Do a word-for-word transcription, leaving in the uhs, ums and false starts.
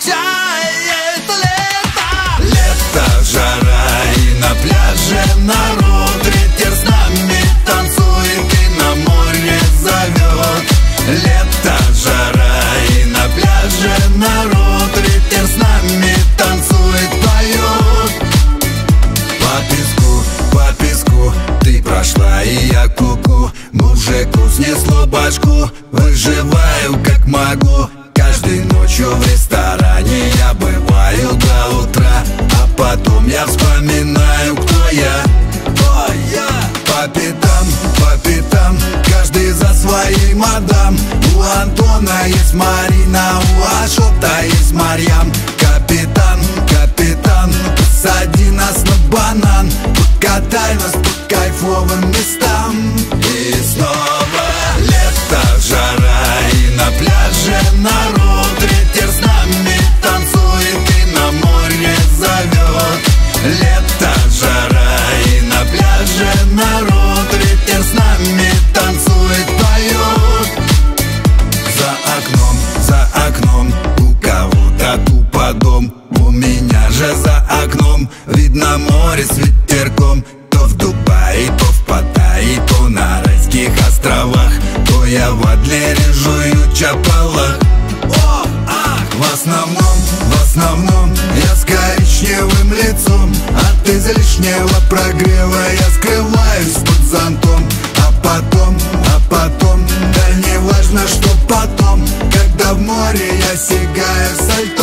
встречает лето. Лето, жара и на пляже народ. Ветер с нами танцует и на море зовет. Лето, жара и на пляже народ. Ветер с нами танцует, поет. По песку, по песку ты прошла, и я куку. Мужику снесло башку, выживаю как могу. Каждой ночью в ресторане я бываю до утра, а потом я вспоминаю, кто я. Кто я? По пятам, по пятам, каждый за своей мадам. У Антона есть Марина, у Ашота есть Марьям. Капитан, капитан, посади нас на банан, покатай нас по кайфовым местам. И снова лето, жара и на пляже народ. Ветер с нами танцует и на море зовет. Лето, жара и на пляже народ. Ветер с нами танцует, поет. За окном, за окном у кого-то тупо дом. У меня же за окном видно море с ветерком. То в Дубае, то в Паттайе, то на райских островах, то я в Адлере жую чапалах. О, ах! В основном, в основном я с коричневым лицом. От излишнего прогрева я скрываюсь под зонтом. А потом, а потом, да не важно, что потом, когда в море я сигаю сальто.